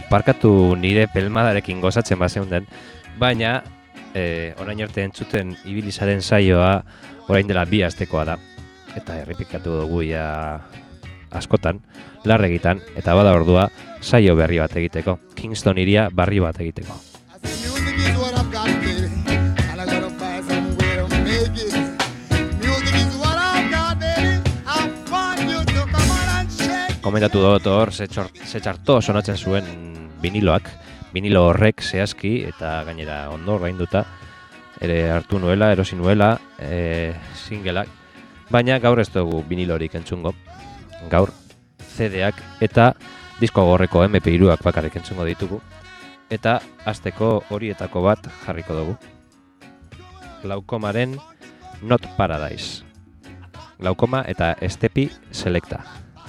parkatu nire pelmadarekin gozatzen bazeunden, baina orain arte entzuten ibilizaren saioa orain dela 2 astekoa da, eta errepikatu dugu ja askotan, larregitan, eta bada ordua saio berri bat egiteko, Kingston iria barri bat egiteko. Komentatu dut hor, ze txarto sonatzen zuen vinilo horrek zehazki, eta gainera ondo ordainduta ere hartu nuela, erosi nuela, singleak, baina gaur ez dugu vinilorik entzungo, gaur CD-ak eta disko gorreko MP3ak bakarrik entzungo ditugu, eta hasteko horietako bat jarriko dugu. Glaukomaren Not Paradise. Glaukoma eta Estepi Selecta.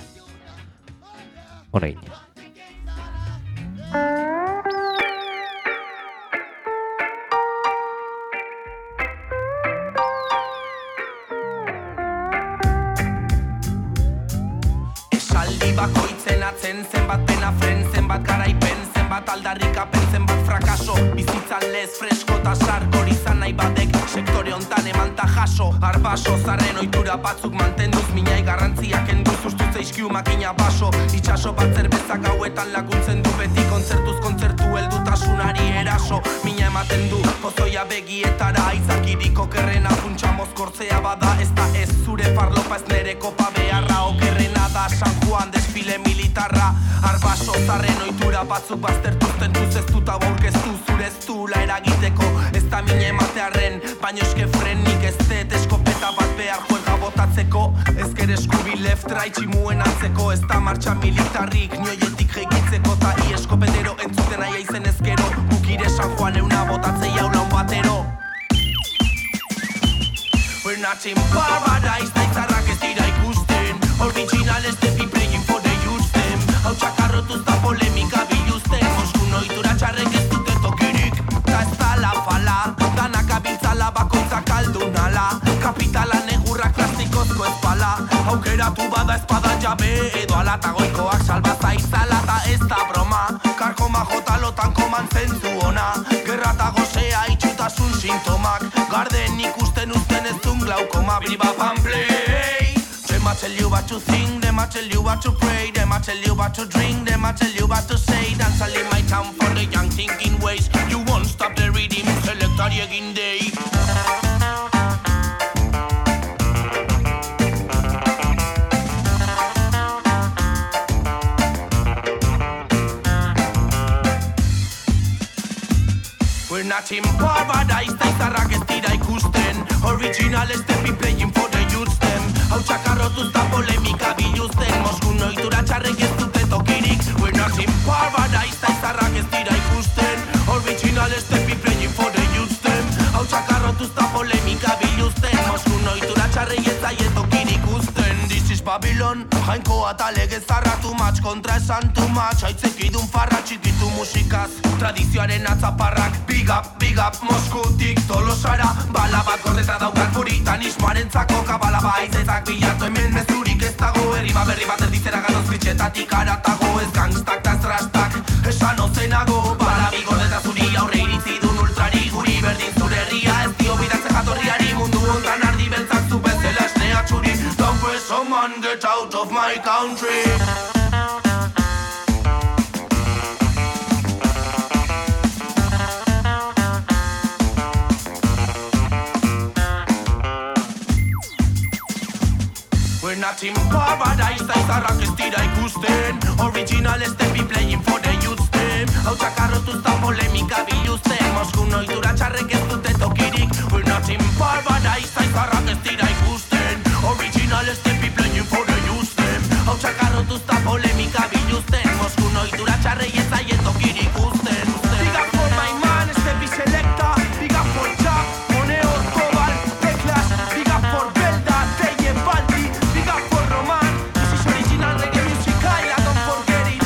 Honein. Esaldi bakoitzen atzen, zenbat pena fren, zenbat garaipen, zenbat aldarrikapen, zenbat frakaso, bizitzan lez fresko eta sarkor izan nahi batek, sektore hontan emanta jaso, arbaso, zarren ohitura batzuk mantenduz, minai garrantziak enduz, ustu zeizkiu makina baso, itxaso bat zerbezak hauetan laguntzen du, beti kontzertuz kontzertu heldutasunari eraso, mina ematen du, pozoia begietara, aizakiriko kerrena puntxa mozkortzea bada, ez da ez zure farlopa ez nere kopa beharra, okerrena da San Juan desfile militarra, arbaso, zarren ohitura batzuk baztertuz tentuz ez dut aborkeztu, zure ez dula eragiteko, ez da mine ematearren, baino eske frenik ez dut eskopeta bat behar juega botatzeko, ezker eskubi left right tximuen antzeko, ez da martxa militarrik nioietik jeikitzeko, ta i eskopetero entzuten aia izen ezkero, bukire San Juan euna botatzei jaulaun batero. We're not in paradise, da izarrak ez dira ikusten, original ez de playing for the youth them, hau txakarrotuz da polemika biluzten, Moskun ohitura txarrek ez dute tokirik, ta ez da la fala, danak abiltzala bakoitzak aldunala, kapitala negurrak plastikozko ezpala, aukeratu bada espada jabe, edo alatagoikoak salbaza izala, ta ez da broma, karkoma jotalotan koman zentzu ona, gerra eta gozea itxutasun sintomak, garden ikusten uzten ez dun glaukoma, biriba play. Them a tell you what to think, them a tell you what to pray, them a tell you what to drink, them a tell you what to say. Dance all in my town for the young thinking ways. You won't stop the rhythm, select a egin day. We're not in paradise, da izarrak ez dira ikusten, original ez de playing for the youths them. Hau txakarrotuz da polemika biluzten, Moskun ohitura txarrek ez dute tokirik. We're not in paradise, da izarrak ez dira ikusten, original ez de playing for the youths them. Hau txakarrotuz da polemika biluzten, Moskun ohitura txarrek ez zaie tokirik usten. This is Babylon, jainkoa eta legez zarratu match, kontra esan too much, aitzekidun farra txikitu musikaz, tradizioaren atzaparrak, big up, Moskutik Tolosara, bala bat gordeta daukat puritanismoaren zako, kabala baizezak bilatu hemen mezurik ez dago, herri berri bat erdizera ganoz fritxetatik aratago, ez gangstak ta estrastak, esan ozenago, bala bi gordeta zuri aurre iritzidun ultrari, guri berdin zure herria, ez dio bidatzen jatorriari, mundu hontan ardi beltzak zu bezala esnea txuri, don't press someone, get out of my country. We're not in paradise, da izarrak ez dira ikusten, original ez de playing for the youths them. Hau txakarrotuz da polemika biluzten, Moskun ohitura txarrek ez dute tokirik. We're not in paradise, da izarrak ez dira ikusten, original ez de playing for the youths them. Hau txakarrotuz da polemika biluzten, Moskun ohitura txarrek ez zaie tokirik usten. Big up for my man, Estepi Selecta, big up for Jack, Moneo, Tobal, Teclas, big up for Belda, Teye, Balti, big up for Roman, this is original reggae music, I don't forget it.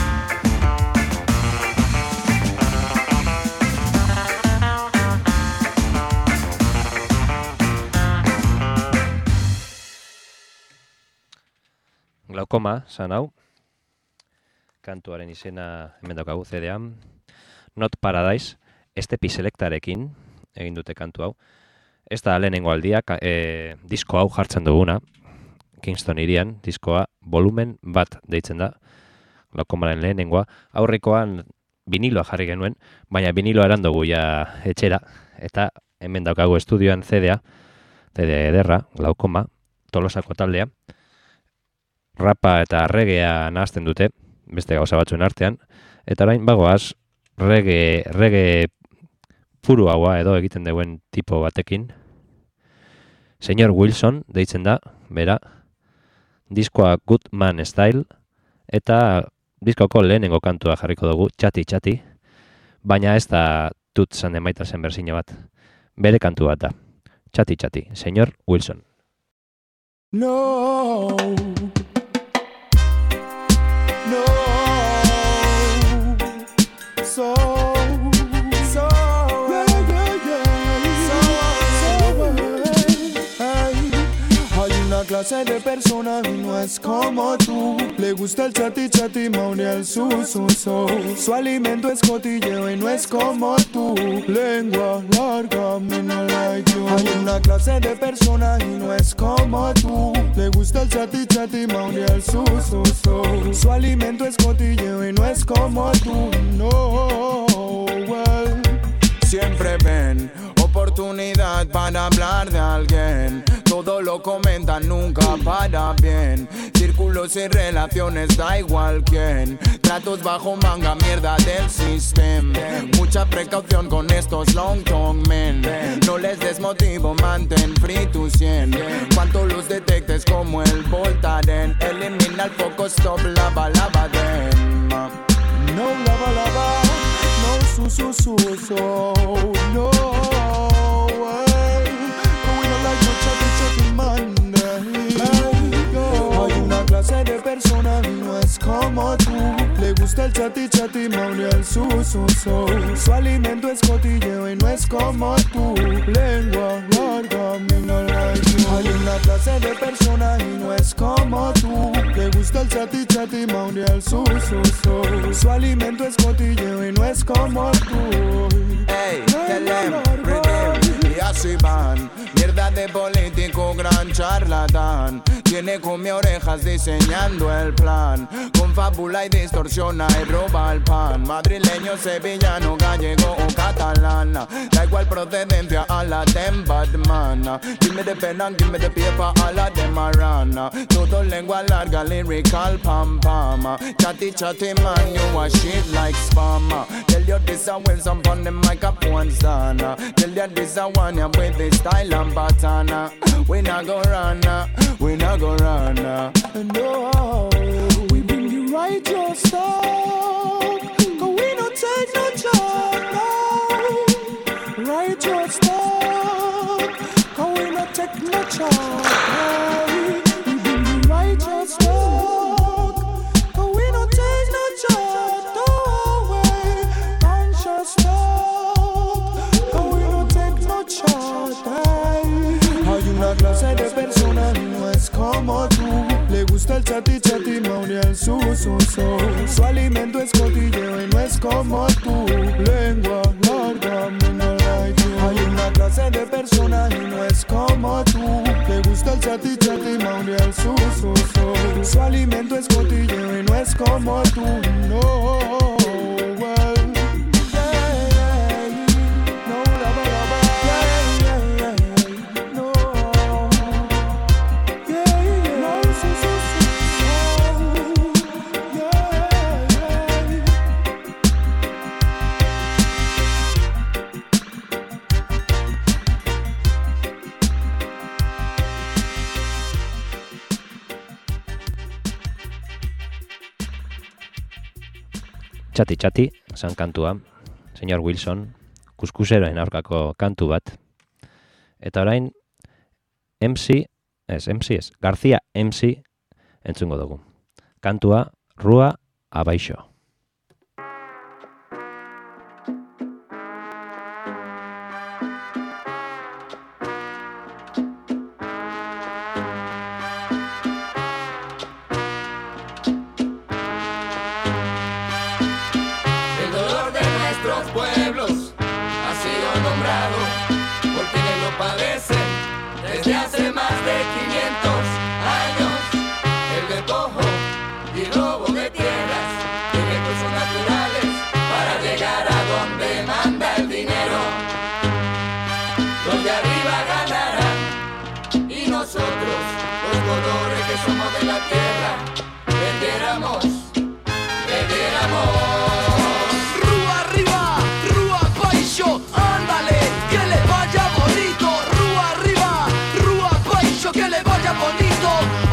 Glaukoma, zan hau. kantuaren izena hemen daukagu CD-an. Not Paradise, Estepi Selectarekin egin dute kantu hau. Ez da lehenengo aldia, disko hau jartzen duguna, Kingston irian, diskoa volumen bat deitzen da, laukomaren lehenengoa. Aurrekoan viniloa jarri genuen, baina viniloa eran dugu ja etxera, eta hemen daukagu estudioan CD ederra, glaukoma, Tolosako taldea. Rapa eta reggaea nahazten dute, beste gauza batzuen artean, eta orain bagoaz reggae puru haua edo egiten duen tipo batekin. Señor Wilson deitzen da, bera, diskoa Good Man Style, eta diskoko lehenengo kantua jarriko dugu, Txati, baina ez da Tutsan emaitasen berzina bat, bere kantu bat da, Txati, Señor Wilson. No, so, hay una clase de persona y no es como tú. Le gusta el chati, maunear su. Su alimento es cotilleo y no es como tú. Lengua larga, me no like you. Hay una clase de persona y no es como tú. Le gusta el chati, maunear su. Su alimento es cotilleo y no es como tú. No, well. Siempre ven oportunidad para hablar de alguien. Todo lo comentan, nunca para bien. Círculos y relaciones, da igual quién. Tratos bajo manga, mierda del sistema. Mucha precaución con estos long tongue men. No les des motivo, mantén free tu 100. Cuanto los detectes como el Voltaren. Elimina el foco, stop, lava dem. No lava, no su, no. Hay una clase de persona y no es como tú. Le gusta el chati, maunear su. Su alimento es cotilleo y no es como tú. Lengua larga, me no like you. Hay una clase de persona y no es como tú. Le gusta el chati, maunear su. Su alimento es cotilleo y no es como tú. Hey, y así van. Mierda de político, gran charlatán. Tiene come orejas diseñando el plan. Confabula y distorsiona y roba el pan. Madrileño, sevillano, gallego o catalán. Da igual procedencia a la de Batman. Give me the pen and give me the paper a la de Marana. Todo lengua larga, lyrical pam. Chatty man, you a shit like spam. Tell you this a Wilson on the microphone stand. Tell you this a one with the style and batana. We not go run. No, we bring you right your stuff. Cause we don't take no job, no. Right your stuff. Cause we don't take no job, no. We bring you right your stuff. Cause we don't take no job, no way. Don't your stuff. Cause we don't take no job, hey. Hay una clase de persona y no es como tú. Le gusta el chati, maunear su. Su alimento es cotilleo y no es como tú. Lengua larga, me no like you. Hay una clase de persona y no es como tú. Le gusta el chati, maunear su. Su alimento es cotilleo y no es como tú. No, well. Txati, zan kantua, Señor Wilson, kuskuseroen aurkako kantu bat. Eta orain, García MC entzungo dugu. Kantua, Rua Abaixo. asombrado por quienes lo padecen desde hace más de 500 años. El despojo y robo de tierras y recursos naturales para llegar a donde manda el dinero. Los de arriba ganarán y nosotros, los colores que somos de la tierra, perdiéramos. Rúa arriba, rúa paixo, ándale, que le vaya bonito. Rúa arriba, rúa paixo, que le vaya bonito.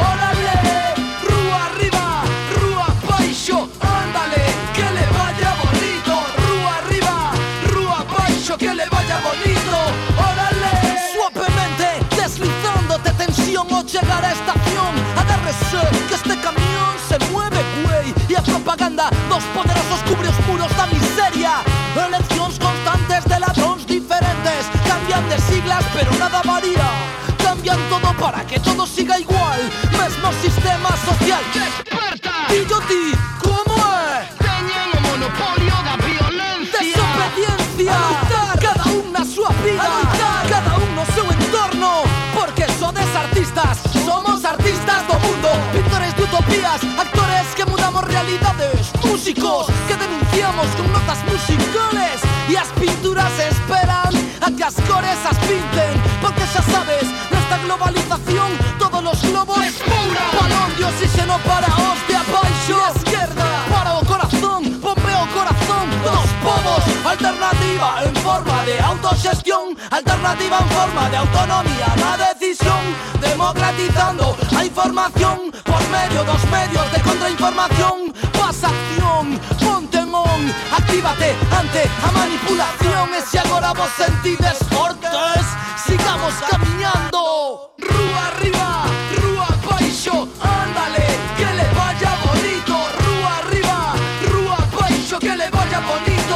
Órale, rúa arriba, rúa paixo, ándale, que le vaya bonito. Rúa arriba, rúa paixo, que le vaya bonito. Órale. Suavemente, deslizándote tensión o llegar a estación. Agárrese, que este camión se mueve, güey. Y a propaganda, dos poderosos cubrios muros da miseria. Eleccións constantes de ladróns diferentes. Cambian de siglas, pero nada varía. Cambian todo para que todo siga igual. Mesmo sistema social que experta. Y yo ti, como é? Teñen o monopolio da violencia. Desobediencia. Cada un na súa vida. Cada un no seu entorno. Porque sodes artistas. Somos artistas do mundo. Pintores de utopías. Actores que mudamos realidades. Músicos que denunciamos con notas musicales. Y as pinturas esperan a que as cores as pinten. Porque xa sabes, nesta globalización todos los globos es pura. Balón de oxígeno para os de abaixo. Y a izquierda para o corazón. Bombeo corazón dos povos. Alternativa en forma de autogestión. Alternativa en forma de autonomía na decisión. Democratizando a información por medio dos medios de contrainformación. Pasa acción, ponte en on. Actívate ante a manipulación. E se agora vos sentides fortes, sigamos camiñando. Rúa arriba, rúa baixo, ándale, que le vaya bonito. Rúa arriba, rúa baixo, que le vaya bonito.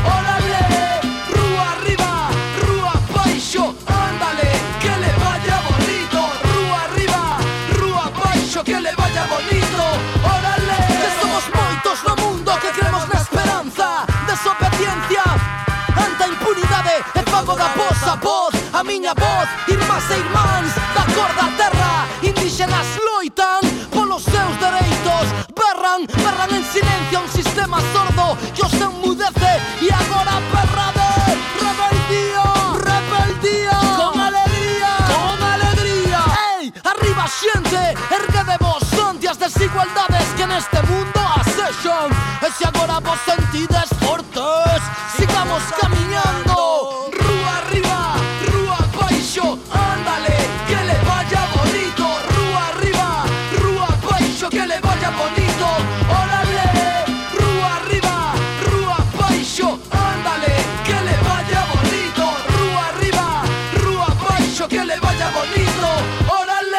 Órale, rúa arriba, rúa baixo, ándale, que le vaya bonito. Rúa arriba, rúa baixo, que le vaya bonito. Órale, que somos moitos no mundo que creemos na esperanza. Desobediencia ante a impunidade e pago da vosa voz. A miña voz, irmás e irmáns da cor da terra. Indígenas loitan polos seus dereitos. Berran, berran en silencio un sistema sordo que os enmudece. E agora berra de rebeldía, rebeldía. Con alegría, con alegría. Ei, arriba xente, erguedevos ante as desigualdades que neste mundo asexan. E se agora vos sentides fortes, sigamos camiñando. Rúa arriba, rúa baixo, ándale, que le vaya bonito. Rúa arriba, rúa baixo, que le vaya bonito. Órale, rúa arriba, rúa baixo, ándale, que le vaya bonito. Rúa arriba, rúa baixo, que le vaya bonito. Órale.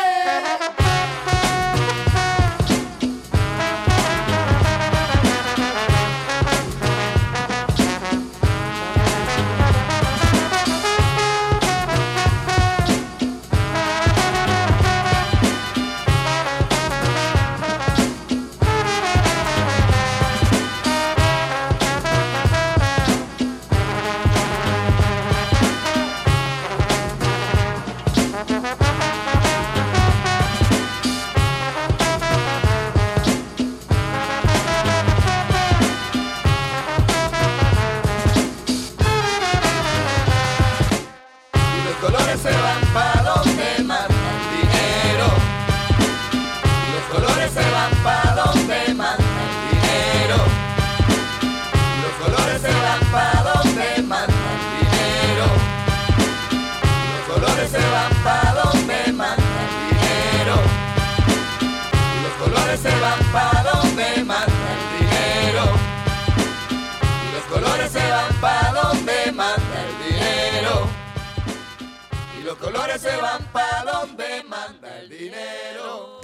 Los colores se van pa' donde manda el dinero.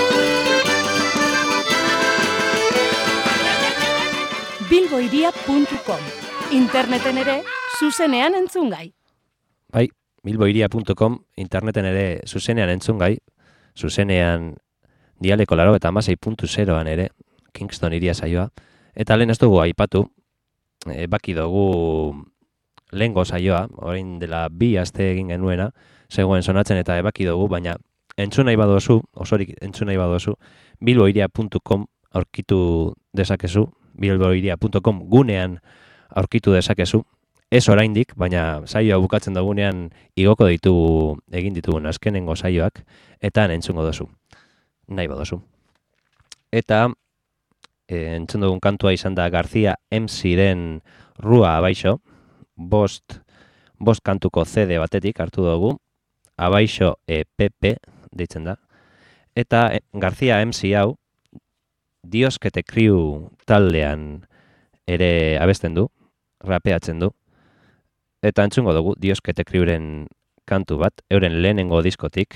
bilboiria.com Interneten ere, zuzenean entzungai. Bai, bilboiria.com interneten ere zuzenean entzungai. Zuzenean dialeko 96.0an ere, Kingston iria saioa. Eta lehen ez dugu aipatu, baki dugu lehengo saioa, orain dela 2 aste egin genuena, zegoen sonatzen eta ebaki dugu, baina entzun nahi badozu, osorik entzun nahi badozu, bilboiria.com aurkitu dezakezu, bilboiria.com gunean aurkitu dezakezu, ez oraindik, baina saioa bukatzen dugunean igoko egin ditugun azkenengo saioak, eta entzungo dozu, nahi badozu. Eta entzun dugun kantua izan da García MCren Rua Abaixo, bost kantuko CD batetik hartu dugu, Abaixo EPP deitzen da, eta García MC hau Dios que te Crew taldean ere abesten du, rapeatzen du, eta entzungo dugu Dios que te Crewren kantu bat, euren lehenengo diskotik,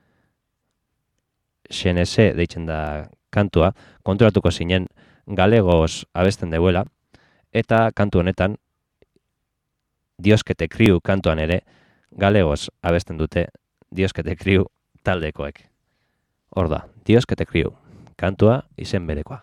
Xenese deitzen da kantua, konturatuko zinen galegoz abesten deuela, eta kantu honetan Dios que te Crew kantuan ere galegoz abesten dute Dios que te Crew taldekoek. Hor da, Dios que te Crew kantua izen berekoa.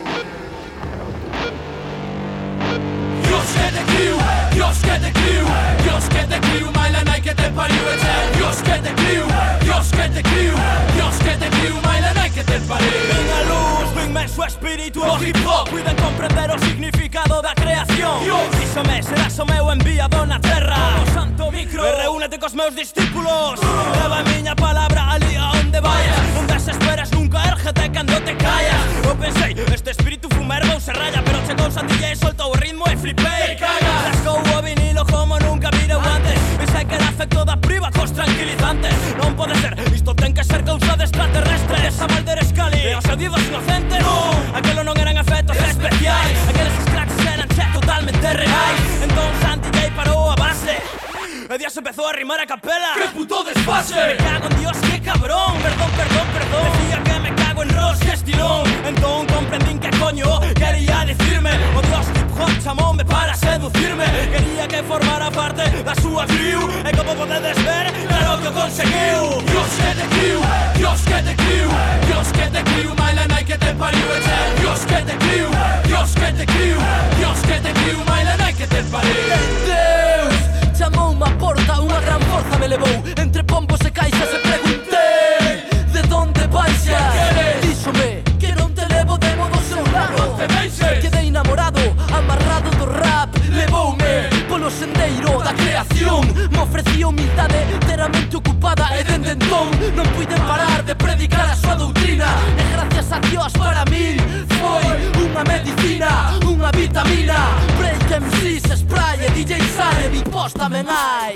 Dios que te Crew, Dios que te Crew, Dios que te Crew, Mailana que te pariu ete. Dios que te Crew, Dios que te Crew, Dios que te Crew, Mailana que te pariu. Ven a luz, ven inmenso espíritu o hip hop, cuiden comprender o significado da creación. Díxome, serás o meu enviado na terra, o santo micro, e reúnete cos meus discípulos. Leva a miña palabra ali a onde vayas, non desesperes nunca, érgete cando te callas. Eu pensei, este espíritu fumerbo se raya, pero chegou Santilla e soltou o ritmo e flipei. Rascou o vinilo como nunca vireu antes, pensei que era efecto da priva cos tranquilizantes. Non pode ser, isto ten que ser cousa de extraterrestres. A Malder Scali e os adidos inocentes, non, aquelo non eran efectos especiais, aqueles cracks eran totalmente reais. Entón Santilla parou a base e Dios empezou a rimar a capela. ¡Qué puto desfase! Me cago en Dios, qué cabrón. Perdón, decía que me cago en Ross, que estilón. Entón comprendín que coño quería dicirme. O Dios hip hop chamoume para seducirme. Quería que formara parte da súa crew, e como podedes ver, claro que o conseguiu. Dios que te Crew, Dios que te Crew, Dios que te Crew, Mailana que te pariu ete. Dios que te Crew, Dios que te Crew, Dios que te Crew, Mailana que te pariu. Deus chamoume a porta, unha gran forza me levou. Entre pombos e caixas e preguntei de donde vais xa. Díxome que non te levo de modo seu lado. Quedei enamorado, amarrado do rap. Levoume polo sendeiro da creación. Me ofrecía humildade enteramente ocupada, e dende entón non puiden parar de predicar a súa doutrina. E gracias a Dios para min foi unha medicina, unha vitamina. Break MCs, spray e DJ Sare, mi posta men hai.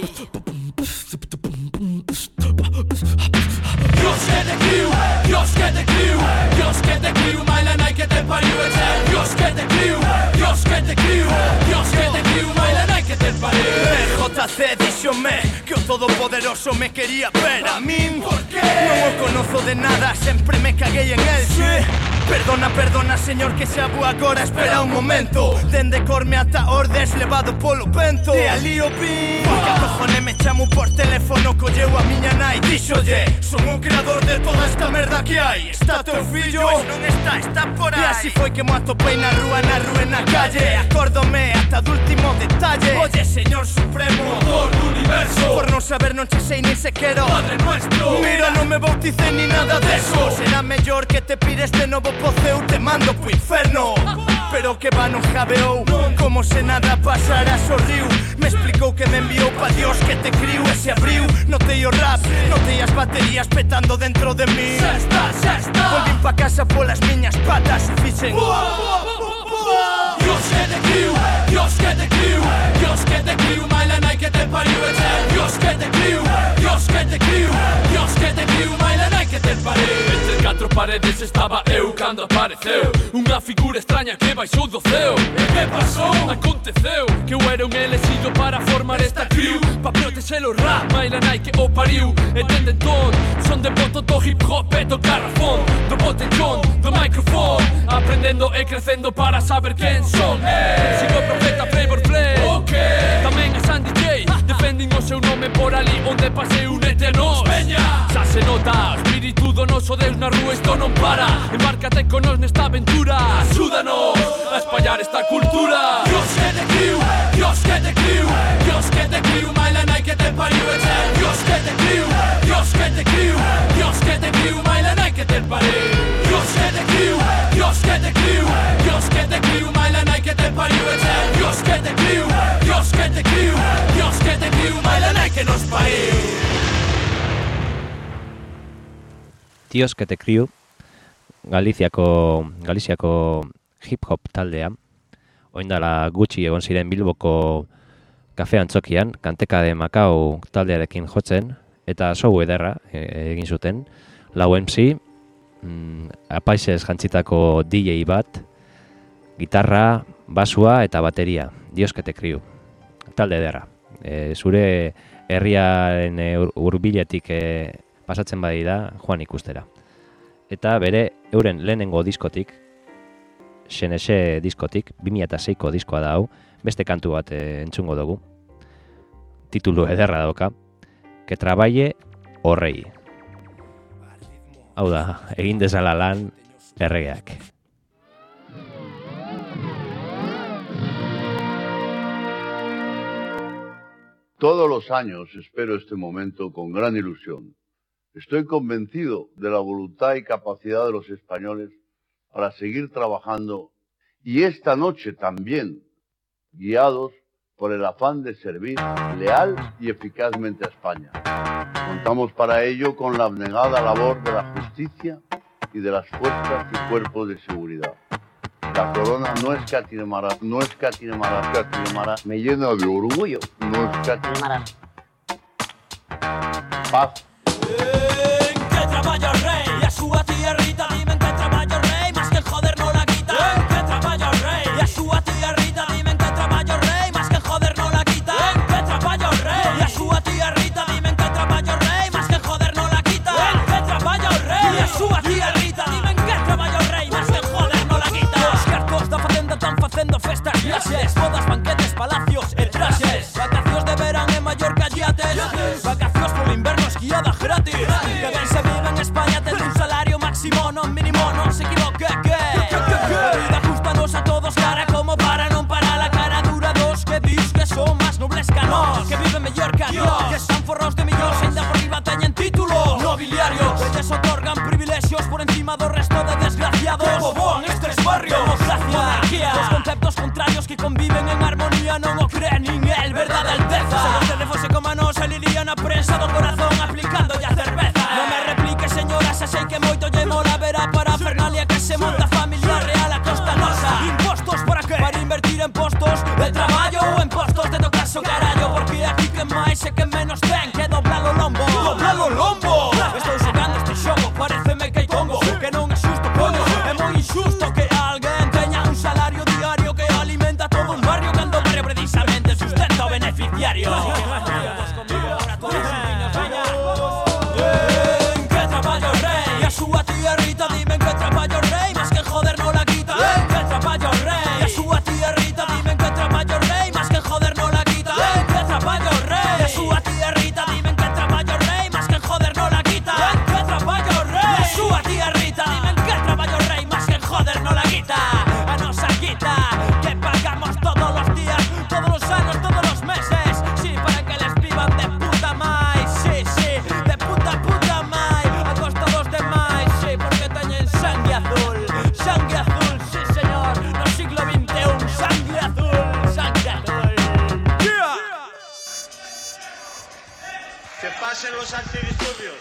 Dios que te Crew, Dios que te Crew, Dios que te Crew, Mailana que te pariu ete. Dios que te Crew, Dios que te Crew, Dios que te Crew, Mailana que te pariu. JC díxome que o todopoderoso me quería ver a min. ¿Por qué? Non o conozo de nada, sempre me caguei en el. Sí. Perdona, perdona, señor, que xa vou agora, espera un momento. Dende Corme ata Ordes, levado polo vento. E ali o pin, porque a cojones me chamo por teléfono, colleu a miña nai. Díxolle, son o creador de toda esta merda que hai. Está teu fillo? Pois non está, está por aí. E así foi que mo atopei na rúa e na calle. Acórdome ata do último detalle. Oye, señor supremo, Motor do universo, por non saber non che sei nin sequero Padre nuestro. Mira, non me bauticé ni nada deso. Será mellor que te pires de novo poceu, te mando po inferno. Pero que va non jabeou, como se nada pasara, sorriu. Me explicou que me enviou pa Dios que te criou. E se abriu, notei o rap, notei as baterías petando dentro de mí. Xa está. Volvín pa casa polas miñas patas e fixen Dios que te Crew, Dios que te Crew, Dios que te Crew, Mailana que te pariu ete. Dios que te Crew, Dios que te Crew, Dios que te Crew, Mailana que te pariu. Entre catro paredes estaba eu cando apareceu unha figura extraña que baixou do ceo. E que pasou? Aconteceu que eu era un elexido para formar esta crew, pa protexer o rap, Mailana que o pariu. E dende entón, son de boto do hip hop e do garrafón, do botellón, do microfón, aprendendo e crecendo para saber quen son. Sigo profeta Flavor Flay, tamén a San DJ, defending o seu nome por ali onde pasei un eterno. Xa se nota, o espírito espíritu donoso de una rúa, esto non para. Embárcate con nos nesta aventura, axúdanos a espallar esta cultura. Dios que te criu, Dios que te criu, Dios que te criu, Mailana que te pariu, Dios que te criu, Dios que te criu, Dios que te criu, Mailana que te pariu. Dios que te criu, Dios que te criu, Dios que te criu, Mailana que te pariu, Dios que te criu, Dios que te criu, Dios que te criu, Mailana que nos pariu. Dios que te criu, Galiziako hip-hop taldea, oindala gutxi egon ziren Bilboko kafe antzokian, Kanteka de Macao taldearekin jotzen, eta show ederra egin zuten, lau MC, apaizez jantzitako DJ bat, gitarra, basua eta bateria, Dios que te criu, talde ederra. Zure herriaren hurbiletik pasatzen badi da, joan ikustera. Eta bere euren lehenengo diskotik, Xenese diskotik, 2006ko diskoa da hau, beste kantu bat entzungo dugu. Titulu ederra dauka, Que traballe o rei. Hau da, egin dezala lan erregeak. Todos los años espero este momento con gran ilusión. Estoy convencido de la voluntad y capacidad de los españoles para seguir trabajando y esta noche también guiados por el afán de servir leal y eficazmente a España. Contamos para ello con la abnegada labor de la justicia y de las fuerzas y cuerpos de seguridad. La corona no escatimará, me llena de orgullo, no escatimará. Paz. Que trabaja el rey, y a su tierrita, dime que trabaja el rey, más que el joder no la quita. Que trabaja el rey, y a su tierrita, dime que trabaja el rey, más que el joder no la quita. Que trabaja el rey, y a su tierrita, dime que trabaja el rey, más que el joder no la quita. Que trabaja el rey, y a su tierrita, dime que trabaja el rey, más que el joder no la quita. Os cartos da facenda están facendo festas, viaxes, bodas, banquetes, palacios e traxes. Vacacións de verán en Mallorca, yates, vacacións polo inverno, esquiada gratis. Que ben se vive en España, ten un salario máximo, non mínimo, non se equivoque, que a vida justanos a todos, cara como para non parar la cara dura dos que dis que son máis nobles que nós, que viven mellor que Dios, que están forros de millóns, ainda por riba teñen títulos nobiliarios, que les otorgan privilexios por encima do resto de desgraciados. Bobo en estes barrios, democracia, monarquía, dos conceptos contrarios que conviven en armonía, non o creen nin el, verdade alteza. Se vostede fose como a nos, saliría na prensa do corazón aplicando ya cerveza. Non me replique, señora, xa sei que moito lle mola ver a parafernalia que se monta familia real a costa nosa. Impostos para que? Para invertir en postos de traballo ou en postos de tocaso carallo, porque aquí que máis e que menos ten que doblar o lombo. Doblar o lombo! Estou xogando este xogo, pareceme que hai tongo, que non é xusto, coño, é moi injusto que alguén teña un salario diario que alimenta todo un barrio cando o barrio precisamente sustenta o beneficiario. Que traballo el rey, y a su tierrita dime que traballo el rey, más que joder no la quita. Que traballo el rey, y a su tierrita dime que traballo el rey, más que joder no la quita. Que traballo el rey, y a su tierrita dime que traballo el rey, más que joder no la quita. Que traballo el rey, y a su tierrita dime que traballo el rey, más que joder no la quita. A nosa quita, que pagamos todos los días, todos los años, todos los meses, sí, para que les vivan de puta máis, sí, de puta máis, a costa dos demais, sí, porque teñen sangue azul, sí señor, no siglo XXI, sangue azul, yeah. Que pasen los antidisturbios.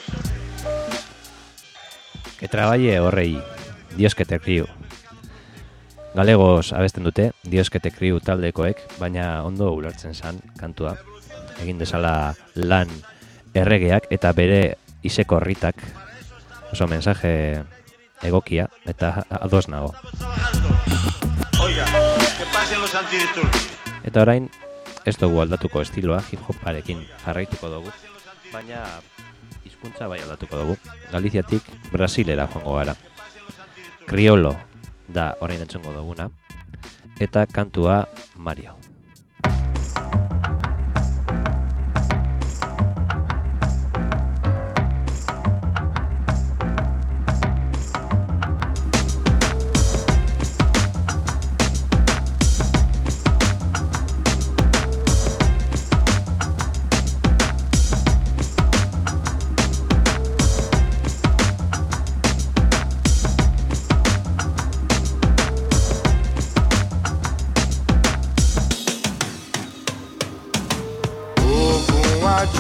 Que traballe o rei, Dios que te criu. Galegos abesten dute, Dios que te criu taldekoek, baina ondo ulertzen zan kantua. Egin dezala lan erregeak eta bere iseko ritak, oso mensaje egokia eta ados nago. Oiga, que pasen los antidisturbios. Eta orain, ez dugu aldatuko estiloa, hip-hoparekin jarraituko dugu, baina hizkuntza bai aldatuko dugu. Galiziatik Brasilera joango gara. Criollo da orain entzungo duguna, eta kantua Mario.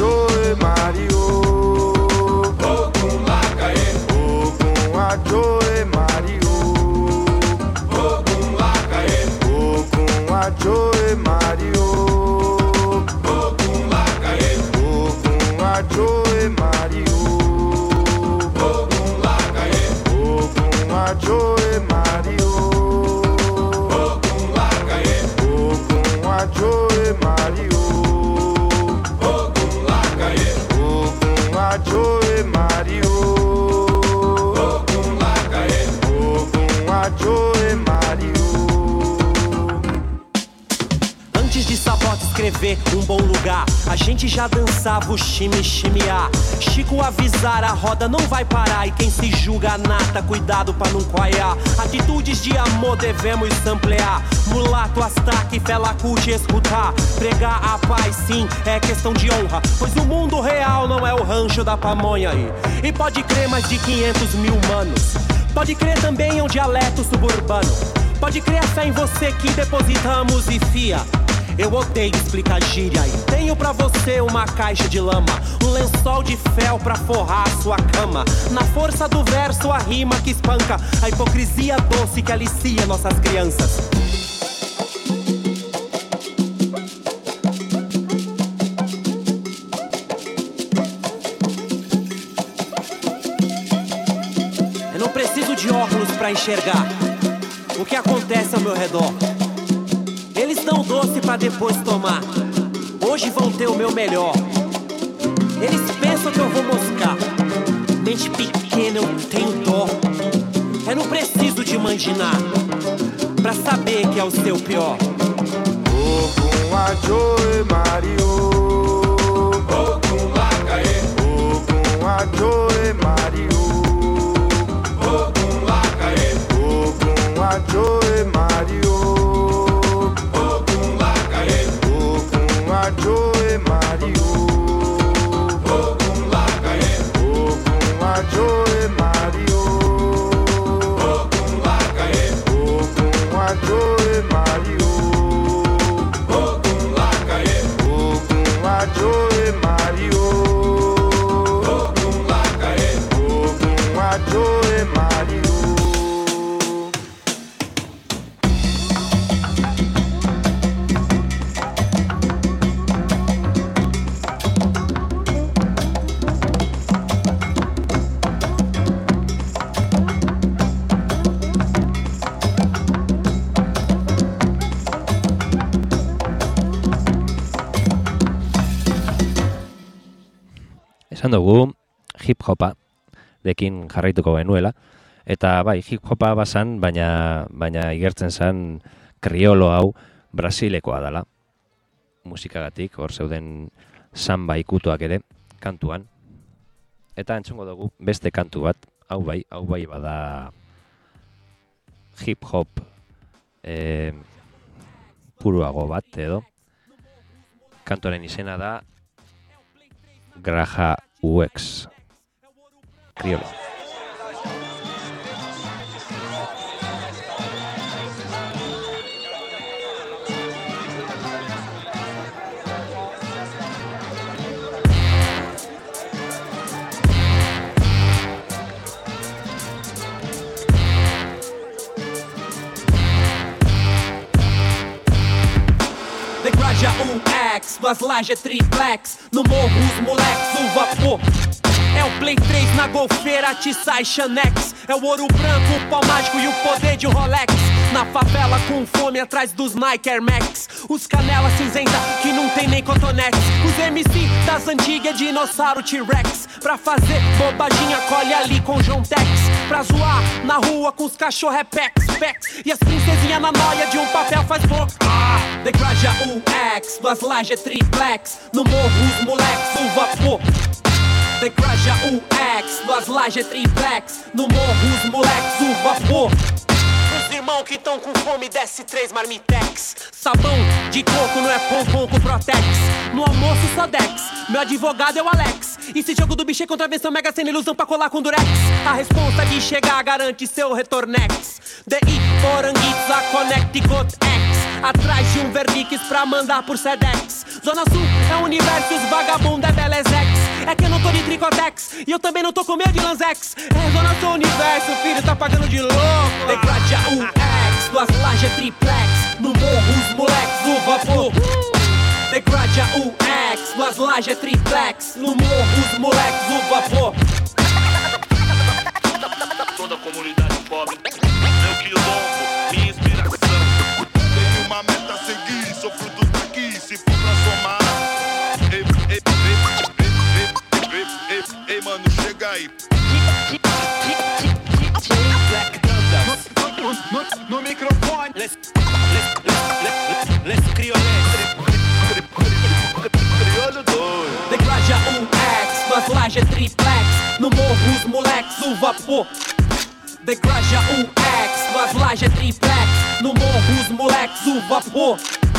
Ajoe Mario. Ogun Lakaye. Ogun Ajoe Mario. Ogun Lakaye. Ogun Ajoe Mario. Ogun Lakaye. Ogun Ajoe Mario. Ogun Lakaye. Ogun Ajoe Mario. Ogun Lakaye. Ogun Ajoe Mario. Ogun Lakaye. Ogun Ajoe Mario. Ogun Lakaye. Ogun Ajoe Mario. Antes de Sabota escrever Um Bom Lugar, a gente já dançava o chimichimiá. Chico avisar, a roda não vai parar. E quem se julga nata, cuidado pra não coiar. Atitudes de amor devemos samplear. Mulato, Astaque, Fela Kuti escutar. Pregar a paz sim, é questão de honra, pois o mundo real não é o rancho da pamonha aí. E pode crer mais de 500 mil humanos. Pode crer também em um dialeto suburbano. Pode crer a fé em você que depositamos e fia. Eu odeio explicar gíria e tenho pra você uma caixa de lama, um lençol de fel pra forrar a sua cama. Na força do verso a rima que espanca, a hipocrisia doce que alicia nossas crianças. Eu não preciso de óculos pra enxergar o que acontece ao meu redor. Eles dão doce pra depois tomar. Hoje vão ter o meu melhor. Eles pensam que eu vou moscar. Mente pequena, eu tenho dó. Eu não preciso de mandinar pra saber que é o seu pior. Ogun Ajoe Mario. Ogun Lakaye. Ogun Ajoe Mario. Ogun Lakaye. Ogun Ajoe Mario. Ajoe Mario. Ogun Lakaye. Ogun Ajoe Mario. Ogun Lakaye. Ogun Ajoe Mario. Ogun Lakaye. Ogun Ajoe Mario. Ogun Lakaye. Ogun Ajoe Mario. Esan dugu hip-hopa dekin jarraituko genuela, eta bai, hip-hopa bazan, baina igertzen zen kriolo hau Brasilekoa dela. Musikagatik, hor zeuden samba ikutuak ere, kantuan. Eta entzungo dugu beste kantu bat, hau bai bada hip-hop puruago bat edo. Kantuaren izena da Graja UX Criollo. De Graja UX, duas lajes triplex. No morro os moleques, o vapor. É o Play 3 na golfeira, atiçai Xanex. É o ouro branco, o pau mágico e o poder de um Rolex. Na favela com fome atrás dos Nike Air Max. Os canela cinzenta que não tem nem cotonete. Os MC das antigas, dinossauro T-Rex. Pra fazer bobaginha, colhe ali com João Tex. Pra zoar na rua com os cachorro é Pex, Pex. E as princesinhas na noia de um papel faz boca. De Graja UX, duas lajes triplex. No morro os moleques, o vapor. De Graja UX, duas lajes triplex. No morro os moleques, o vapor. Os irmãos que tão com fome, desce 3 marmitex. Sabão de coco não é pompom com Protex. No almoço só Dex, meu advogado é o Alex. E se jogo do bicho é contravenção, mega sem ilusão pra colar com Durex. A responsa de chegar garante seu retornex. DI, Poranguitza, Connecticut X. Atrás de um Verdix pra mandar por Sedex. Zona Sul é um universo, os vagabundos é Belezex. É que eu não tô de Tricotex e eu também não tô com medo de Lanzex. É Zona Sul universo, filho, tá pagando de louco. Degradia UX, duas lajes triplex. No morro os moleques, o vapor. Degradia UX, duas lajes triplex. No morro os moleques, o vapor. Toda comunidade pobre, meu quilombo, minha inspiração. Tenho uma meta a seguir, sou fruto daqui, se for pra somar. Ei, mano, chega aí. No microfone. Let's crioulo doido. Degradia UX, duas lajes triplex. No morro os moleques, o vapor. Degradia UX, duas lajes triplex. No morro os moleques, o vapor.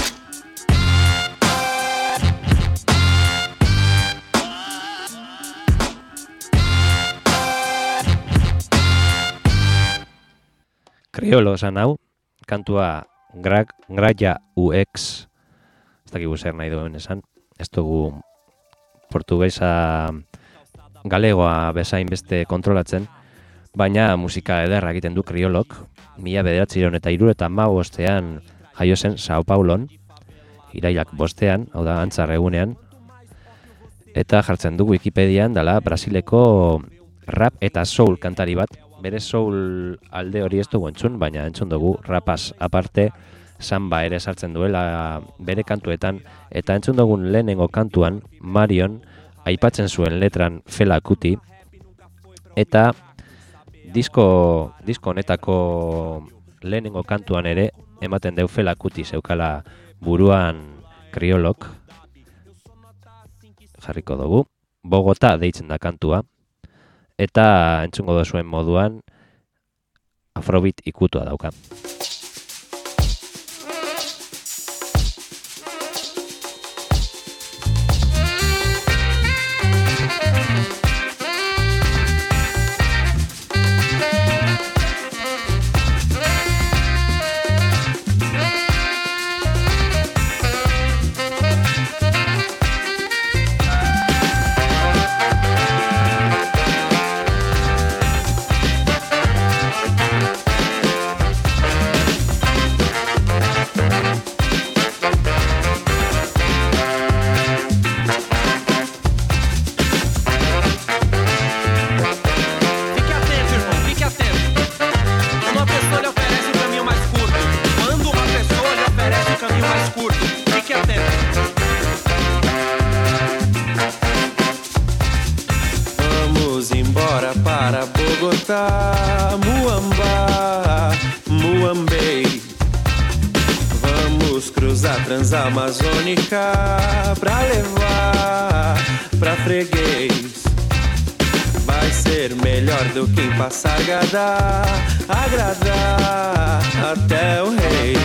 Kriolo esan hau, kantua Graja UX, ez dakigu zer nahi duen esan, ez dugu portugesa galegoa bezain beste kontrolatzen, baina musika ederra egiten du Kriolok, 1975ean jaio zen Sao Paulon, irailak 5ean, hau da Antzar egunean, eta jartzen du Wikipedian dela Brasileko rap eta soul kantari bat. Bere soul alde hori ez dugu entzun, baina entzun dugu rapaz aparte samba ere sartzen duela bere kantuetan, eta entzun dugun lehenengo kantuan Marion aipatzen zuen letran Fela Kuti, eta disko honetako lehenengo kantuan ere ematen deu Fela Kuti zeukala buruan Kriolok. Jarriko dugu, Bogota deitzen da kantua, eta entzungo duzuen moduan Afrobeat ikutua dauka. Transamazônica pra levar pra freguês. Vai ser melhor do que em Passargada, agradar até o rei.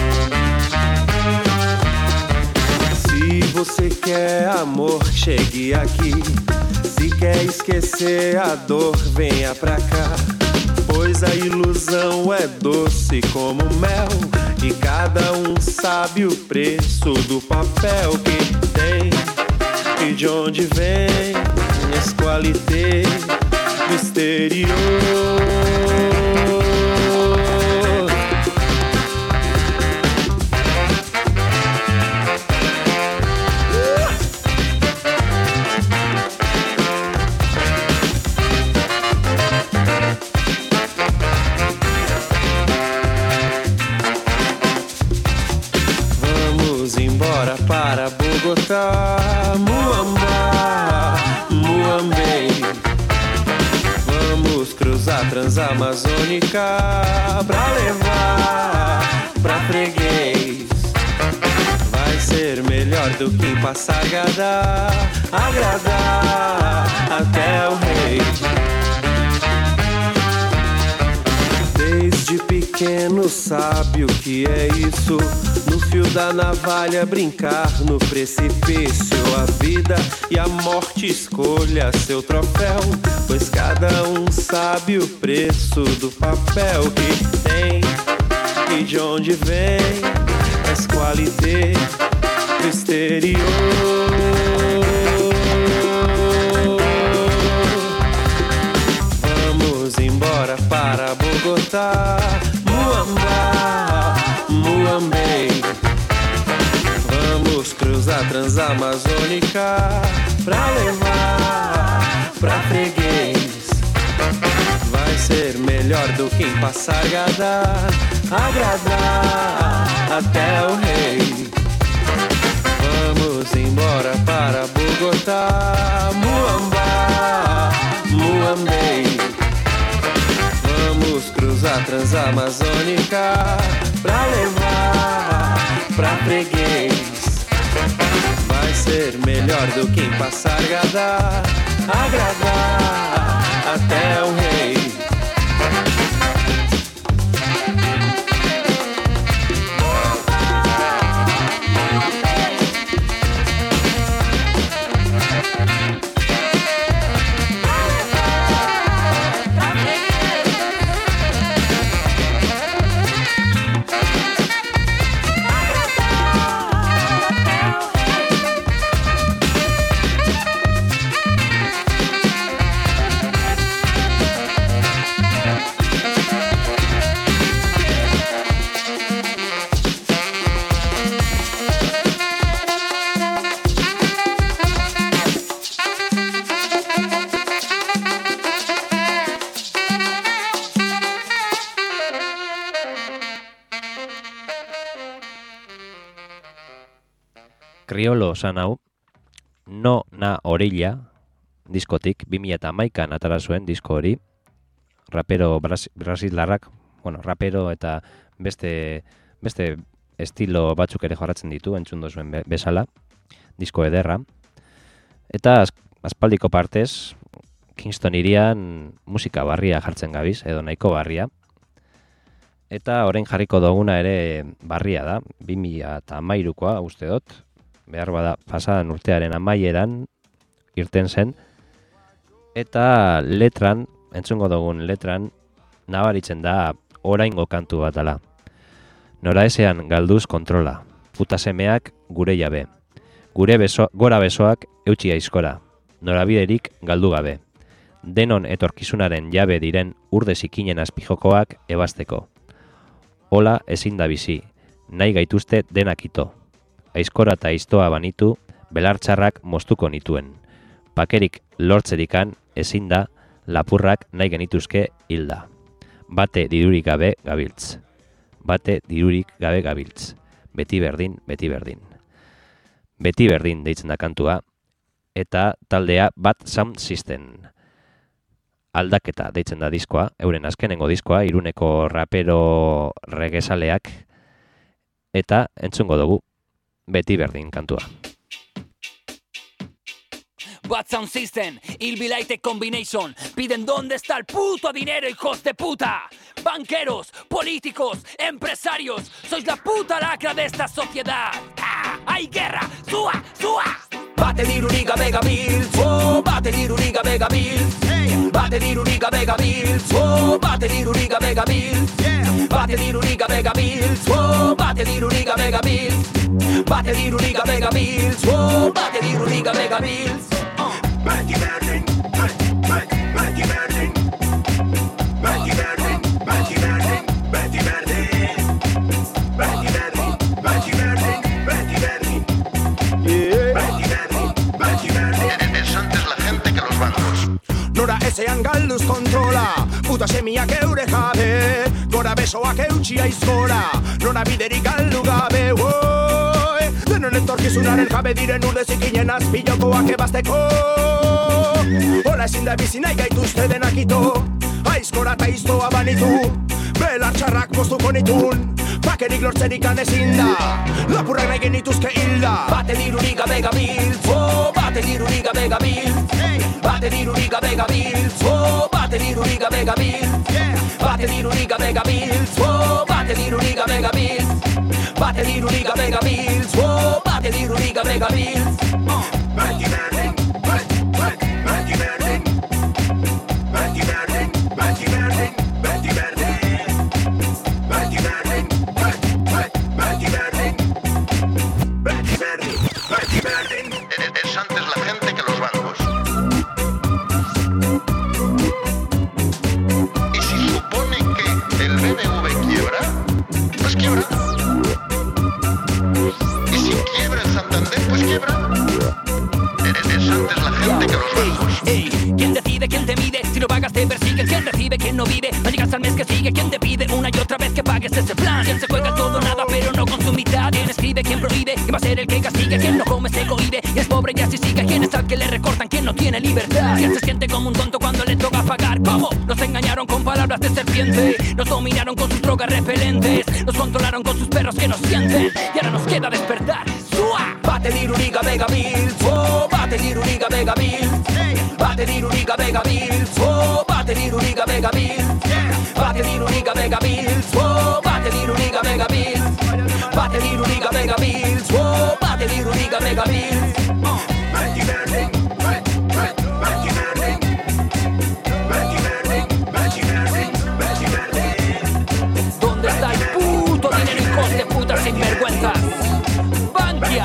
Se você quer amor, chegue aqui. Se quer esquecer a dor, venha pra cá. Pois a ilusão é doce como mel, e cada um sabe o preço do papel que tem e de onde vem esse qualité do exterior. Para Bogotá, Muamba, Muambei. Vamos cruzar Transamazônica pra levar pra freguês. Vai ser melhor do que em Passargada, agradar até o rei. Desde pequeno sabe o que é isso. No fio da navalha brincar no precipício. A vida e a morte escolha seu troféu, pois cada um sabe o preço do papel que tem e de onde vem essa qualité exterior. Vamos embora para Bogotá, Muamba, Muambei. Vamos cruzar Transamazônica pra levar pra freguês. Vai ser melhor do que em Passargada, agradar até o rei. Vamos embora para Bogotá, Muamba, Muambei. Vamos cruzar Transamazônica pra levar pra freguês. Vai ser melhor do que em Passargada, agradar até o rei. Kriolo zan hau, No na orilla diskotik 2011an atara zuen disko hori. Rapero brasildarrak, rapero eta beste estilo batzuk ere jorratzen ditu, entzun dozuen bezala, disko ederra. Eta aspaldiko partez, Kingston hirian musika barria jartzen gabiz, edo nahiko barria. Eta orain jarriko duguna ere barria da, 2013koa uste dut, behar bada pasadan urtearen amaieran irten zen, eta letran, entzungo dugun letran, nabaritzen da oraingo kantu bat dela. Noraezean galduz kontrola, puta semeak gure jabe, gora besoak eutxi aizkora, norabiderik galdu gabe, denon etorkizunaren jabe diren urde zikinen azpijokoak ebasteko. Hola ezin da bizi, nahi gaituzte denak ito. Aizkora eta aiztoa banitu, belartxarrak moztuko nituen. Pakerik lortzerikan ezin da, lapurrak nahi genituzke hilda. Bate dirurik gabe gabiltz. Bate dirurik gabe gabiltz. Beti berdin, beti berdin. Beti berdin deitzen da kantua, eta taldea Bad Sound System. Aldaketa deitzen da diskoa, euren azkenengo diskoa, Iruneko rapero regezaleak, eta entzungo dugu. Beti berdin kantua. Bad Sound System, Ilbilight Combination. Piden dónde está el puto dinero, hijos de puta. Banqueros, políticos, empresarios. Sois la puta lacra de esta sociedad. ¡Hay guerra! ¡Sua! ¡Sua! Bate diruriga mega bills, oh, bate diruriga mega bills. Bate diruriga mega bills, oh, bate diruriga mega bills. Bate diruriga mega bills, oh, bate diruriga mega bills. Bate diruriga mega bills, oh, bate diruriga mega bills. Betty Verdin, Betty Verdin, Betty Verdin, Betty Verdin, Betty Verdin, Betty Verdin, Betty Verdin, Betty Verdin, Betty Verdin, Betty Verdin. Es antes la gente que los bancos. Nora ezean galduz kontrola, puta semiak eure jabe, gora besoak eutxi aizkora, nora biderik galdu gabe, denon etorkizunaren jabe diren urde zikinen azpilokoak ebasteko. Hola ezin da bizi nahi gaituzte denak ito, aizkora eta aiztoa banitu, belartxarrak moztuko nitun, pakerik lortzerikan ezin da, lapurrak nahi genituzke hilda. Bate dirurik gabe gabiltz, oh, bate dirurik gabe gabiltz. Bate dirurik gabe gabiltz, oh, bate dirurik gabe gabiltz. Bate dirurik gabe gabiltz, oh, bate dirurik gabe gabiltz. Bate dirurik gabe gabiltz, oh, bate dirurik gabe gabiltz. Betty Verdin, Betty Verdin, Betty Verdin, Betty Verdin, Betty Verdin, Betty Verdin, Betty Verdin, Betty Verdin. ¿Quién decide, quién te mide? Si no pagas te persiguen. ¿Quién recibe, quién no vive? No llegas al mes que sigue. ¿Quién te pide una y otra vez que pagues ese plan? ¿Quién se juega todo o nada pero no con su mitad? ¿Quién escribe, quién prohíbe? ¿Quién va a ser el que castigue? ¿Quién no come se cohibe? Y es pobre y así sigue. ¿Quién es al que le recortan? ¿Quién no tiene libertad? ¿Quién se siente como un tonto cuando le toca pagar? ¿Cómo? Nos engañaron con palabras de serpiente. Nos dominaron con sus drogas repelentes. Nos controlaron con sus perros que nos sienten. Y ahora nos queda despertar. ¡Sua! Bate diruriga vega mil. ¡Oh! Bate diruriga vega mil. Bate diruriga vega mil. ¡Oh! Bate diruriga vega mil. Bate diruriga vega mil. ¡Oh! Bate diruriga vega mil. Bate diruriga vega mil. ¡Oh! Bate diruriga vega mil. ¿Dónde está el puto dinero, hijos de puta sinvergüenzas? Bankia,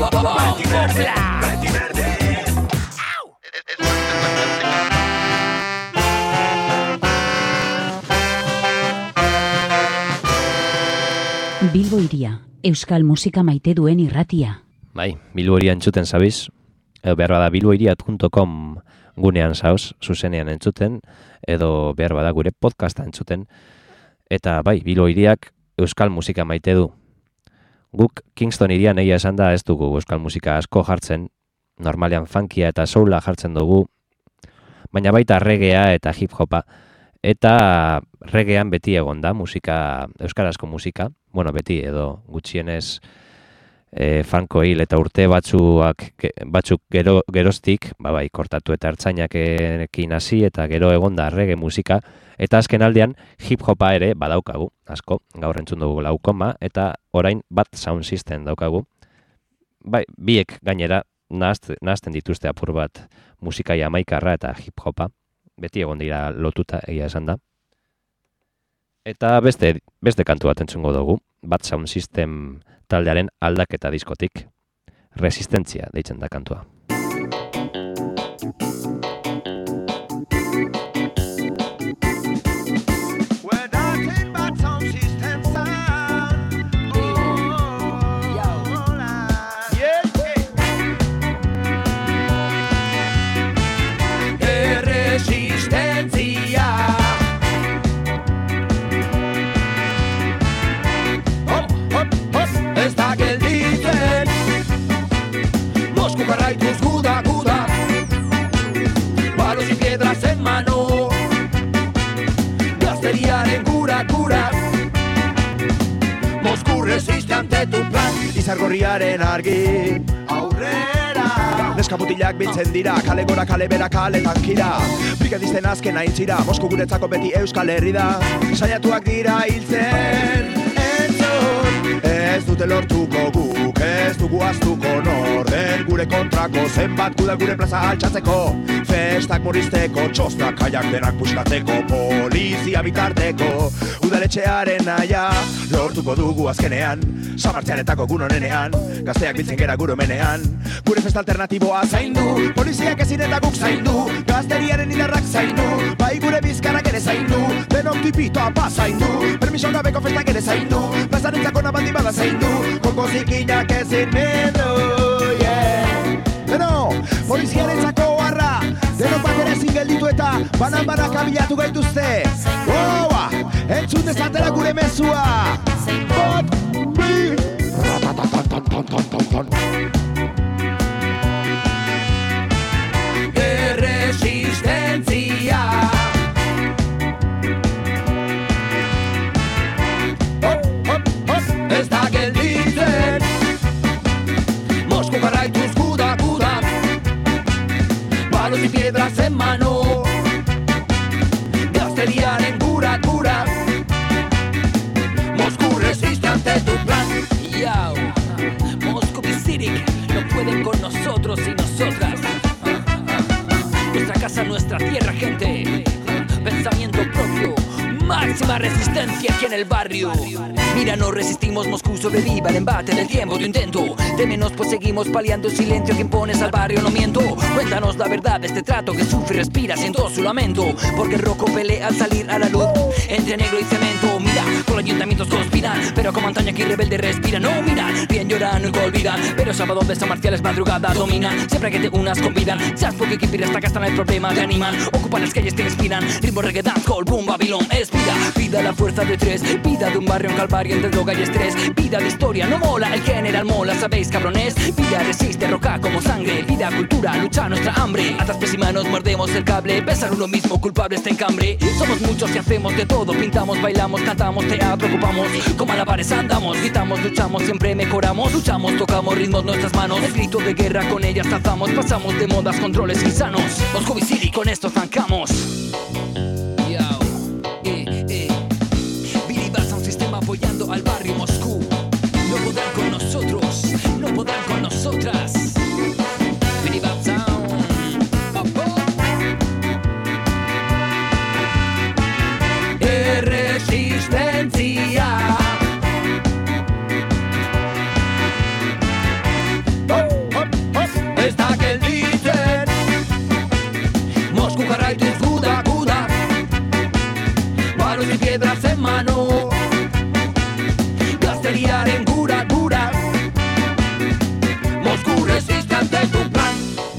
Bilbo Hiria, euskal musika maite duen irratia. Bai, Bilbo Hiria entzuten zabiz, behar bada bilbohiria.com gunean zauz, zuzenean entzuten, edo behar bada gure podcasta entzuten, eta bai, Bilbo Hiriak euskal musika maite du. Guk Kingston hirian egia esan da ez dugu euskal musika asko jartzen, normalean funkia eta soula jartzen dugu, baina baita reggaea eta hip-hopa, eta reggaean beti egon da musika, euskarazko musika, bueno, beti edo gutxienez Franco hil eta urte batzuk geroztik, bai, kortatu eta ertzainakekin hasi eta gero egon da reggae musika, eta azken aldean hip-hopa ere badaukagu, asko, gaur entzun dugu laukoma, eta orain bat sound system daukagu. Bai, biek gainera nahazten dituzte apur bat musika jamaikarra eta hip-hopa, beti egon dira lotuta egia esan da. Eta beste kantu bat entzungo dugu, bat sound system taldearen aldaketa diskotik, Resistentzia deitzen da kantua. Izargorriaren argi aurrera neskaputilak biltzen dira, kale gora, kale bera, kale tankira brigadisten azken aintzira, Mosko guretzako beti Euskal Herri da saiatuak dira hiltzen entzun ez dute lortuko guk, ez dugu aztuko norden gure kontrako zenbat kuda gure plaza altxatzeko festak murrizteko, txosnak kaiak denak puskatzeko polizia bitarteko udaletxearen naia lortuko dugu azkenean Samartzearetako gun honenean, gazteak biltzen gera gure menean gure festa alternatiboa zaindu, poliziak ezin eta guk zaindu gazteriaren indarrak zaindu, bai gure bizkarak ere zaindu denok tipitoa pa zaindu, permiso gabeko festak ere zaindu plazarentzako nabandi bada zaindu, koko zikinak ezin mendu, yeah Beno, poliziarentzako harra denok bat ere ezin gelditu eta banan-banak abilatu gaituzte Oa, entzun dezatela gure mezua Bot, bi Resistentzia Ez da gelditzen Mosko jarraituz guda Palos y piedras en mano Gazteriaren gura Moscú resiste ante tu plan Yao, Moscú City no pueden con nosotros y nosotras Nuestra casa, nuestra tierra, gente Pensamiento propio Máxima resistencia aquí en el barrio Mira, no resistimos, Moscú sobreviva el embate del tiempo, tu intento Temenos pues seguimos paliando el silencio que impones al barrio, no miento Cuéntanos la verdad de este trato que sufre y respira, siento su lamento Porque el roco pelea al salir a la luz Entre negro y cemento, mira, con solo ayuntamientos conspiran, pero como antaño aquí rebelde respiran. No miran, bien lloran, nunca olvidan, pero sábado de San Marcial es madrugada, dominan. Siempre que te unas convidan, seas porque que pires esta casa no hay problema, te animan. Ocupan las calles, te inspiran, ritmo reggae, dancehall, boom, Babilón, es vida la fuerza de tres, vida de un barrio en calvario entre droga y estrés, vida de historia, no mola, el general mola, ¿sabéis cabrones? Vida resiste, roca como sangre, vida, cultura, lucha nuestra hambre. Atas pies y manos mordemos el cable, besar uno mismo, culpable está en cambre. Somos muchos que hacemos de todo, pintamos, bailamos, cantamos, teatro, ocupamos, como alabares andamos, gritamos, luchamos, siempre mejoramos, luchamos, tocamos ritmos nuestras manos, el grito de guerra con ellas cazamos, pasamos de modas, controles insanos, Moscú y City, con esto zancamos. Billy Bass, un sistema apoyando al barrio Moscú. No podrán con nosotros, no podrán con nosotras. Billy Bass Sound. Resistencia. Está que dicen Moscú, Jarraitu, Guda, Guda, palos y piedras en mano, gastería en Gura, Gura. Moscú resiste ante tu plan.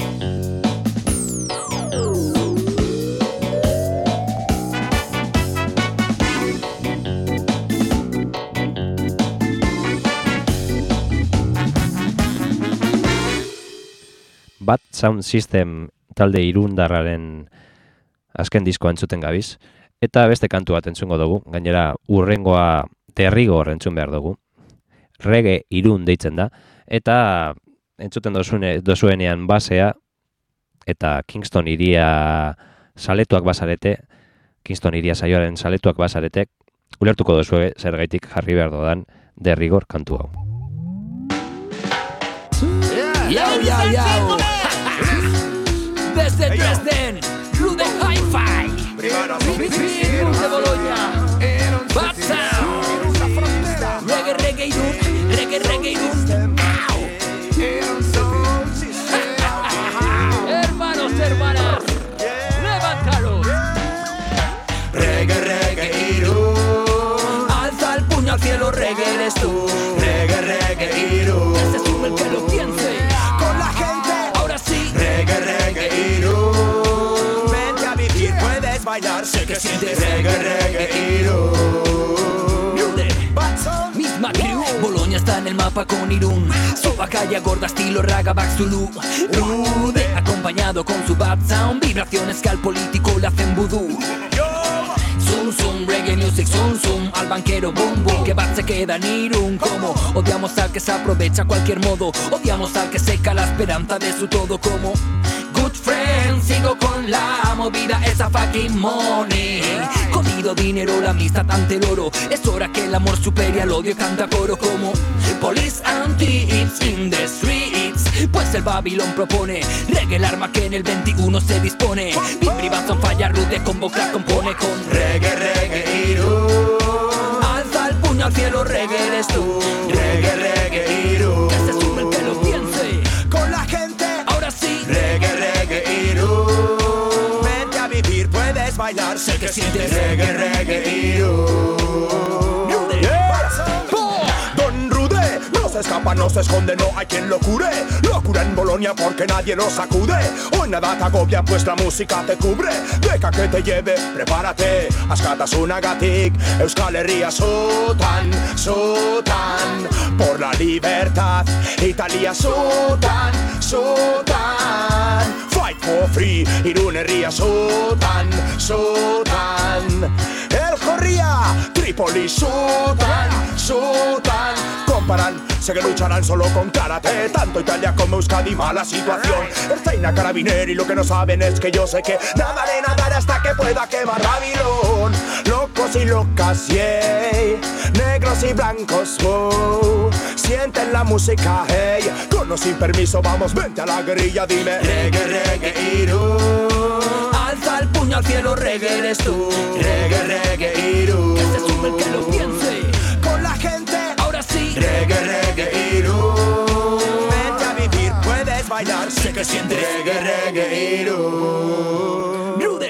Bat Sound System talde irundarraren azken diskoa entzuten gabiz, eta beste kantu bat entzungo dugu, gainera urrengoa Derrigor entzun behar dugu. Reggae Irun deitzen da, eta entzuten dozuenean basea, eta Kingston iria saletuak basarete, Kingston iria saioaren saletuak basarete, ulertuko duzue zergaitik jarri behar dodan Derrigor kantu hau. Yau, yau, yau. Desde Dresden, Rude Hi-Fi, Ritmo de Bologna, Bat Sound, Reggae, reggae, Irun, reggae, reggae, Irun. Hermanos, hermanas, levantaros. Reggae, reggae, Irun. Alza el puño al cielo, reggae eres tú. Reggae, reggae, Irun. Que se sube el que lo piense. Con la gente. Ahora sí. Reggae, reggae, Irun. Vente a vivir, puedes bailar. Sé que sientes reggae, reggae, Irun. Misma crew, Bologna está en el mapa con Irún. Su bacalla gorda estilo raga back Zulu. Rude, acompañado con su Bat Sound. Vibraciones que al político le hacen vudú. Zoom, zoom, reggae music, zoom, zoom. Al banquero, boom, boom, que Bat se queda en Irún. Como odiamos al que se aprovecha a cualquier modo. Odiamos al que seca la esperanza de su todo. Como good friend, sigo con la movida, esa fucking money. Jodido dinero, la amistad ante el oro. Es hora que el amor supere al odio, canta coro como police and thieves in the streets. Pues el Babilón propone reggae, el arma que en el 21 se dispone. Bimbri Batson falla, Rude con boca compone con reggae, reggae, Irun. Alza el puño al cielo, reggae eres tú. Reggae, reggae, Irun. Que se sume el que lo piense. Con la gente. Ahora sí. Reggae, reggae, Irun. Vente a vivir, puedes bailar. Sé que sientes reggae, reggae, Irun. Don Rude no se escapa, no se esconde, no hay quien lo cure. Locura en Bologna porque nadie lo sacude. Hoy nada te agobia, pues la música te cubre. Deja que te lleve, prepárate. Askatasunagatik, Euskal Herria sotan, sotan. Por la libertad, Italia sotan, sotan. Fight for free, Irun Herria sotan, sotan. El Jorria, Trípoli sotan, sotan. Comparan, sé que lucharán solo con karate. Tanto Italia como Euskadi, mala situación. Ertzaina, Carabineri, lo que no saben es que yo sé que nadaré, nadaré hasta que pueda quemar Babilón. Locos y locas, yeah. Negros y blancos, wow. Sienten la música, hey. Con o sin permiso, vamos, vente a la guerrilla, dime reggae, reggae, Irun. Alza el puño al cielo, reggae eres tú. Reggae, reggae, Irun. Que se sume el que lo piense. Con la gente. Ahora sí. Reggae, reggae, Irun. Vente a vivir, puedes bailar. Sé que sientes reggae, reggae, Irun. Rude. Bat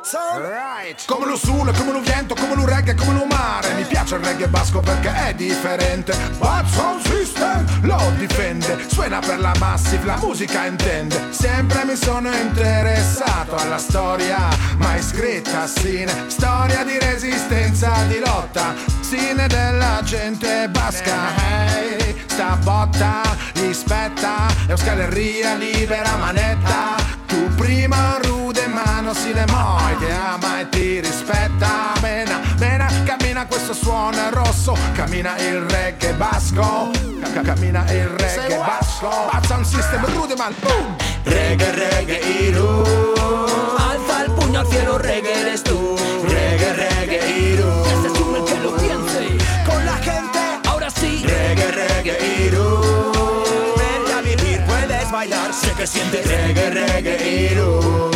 Right. Come lo sole, come lo vento, come lo reggae, come lo mare. Mi piace il reggae basco perché è differente. Bad Sound System lo difende. Suena per la massive, la musica intende. Sempre mi sono interessato alla storia mai scritta, sine. Storia di resistenza, di lotta, sine della gente basca. Hey, sta botta, rispetta, Euskaleria libera manetta. Tu prima rude mano si le muove, ti ama e ti rispetta. Mena, mena, cammina questo suono rosso. Cammina il reggae basco. Cammina il reggae basco. Bad Sound System, rude man, boom. Reggae, reggae, Iru. Alza el puño al cielo, reggae eres tú. Reggae, reggae, Iru. Este es tú el que lo piense. Con la gente, ahora sí. Reggae, reggae, Iru. Vente a vivir, puedes bailar. Sé que sientes reggae, reggae, Iru.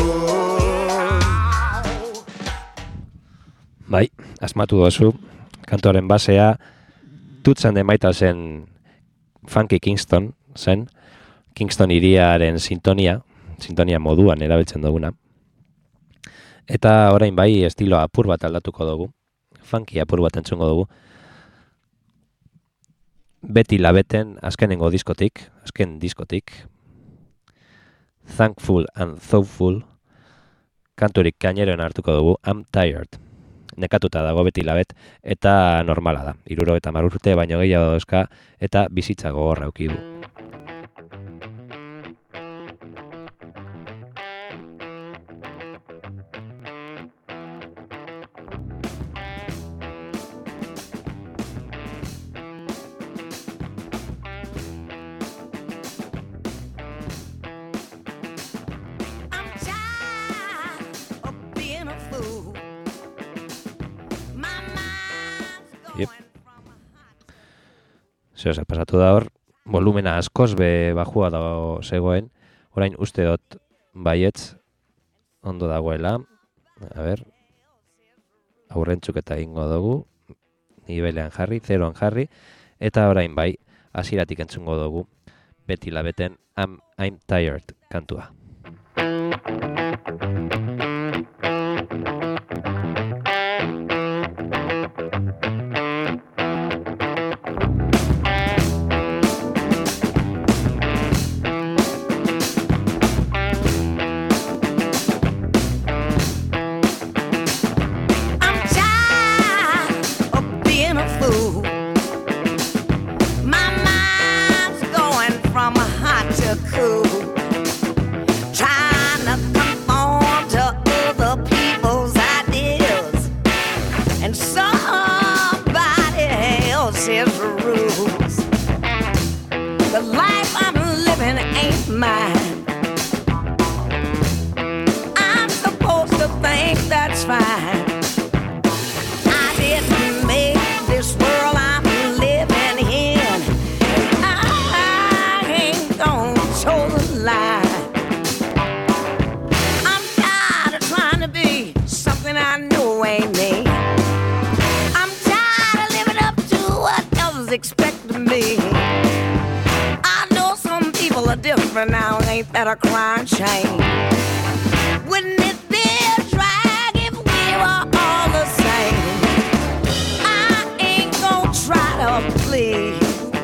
Bai, asmatu dozu, kantoren basea Toots and the Maytalsen Funky Kingston zen, Kingston hiriaren sintonia moduan erabiltzen duguna. Eta orain bai estilo apur bat aldatuko dugu, funky apur bat entzungo dugu. Betty Labeten azken diskotik, Thankful and Thoughtful, kanturik gaineroen hartuko dugu, I'm Tired. Nekatuta dago Betty Labet, eta normala da. 70 urte baino gehiago dauzka, eta bizitza gogorra eduki du. Yep. Zer pasatu da hor, volumena askoz be bajua dago zegoen, orain uste dut baietz ondo dagoela. A ber, aurrentzuk eta ingo dugu, nibelean jarri, zeroan jarri, eta orain bai, hasieratik entzungo dugu, Betty Labeten I'm Tired kantua. Now ain't that a crime shame? Wouldn't it be a drag if we were all the same? I ain't gonna try to please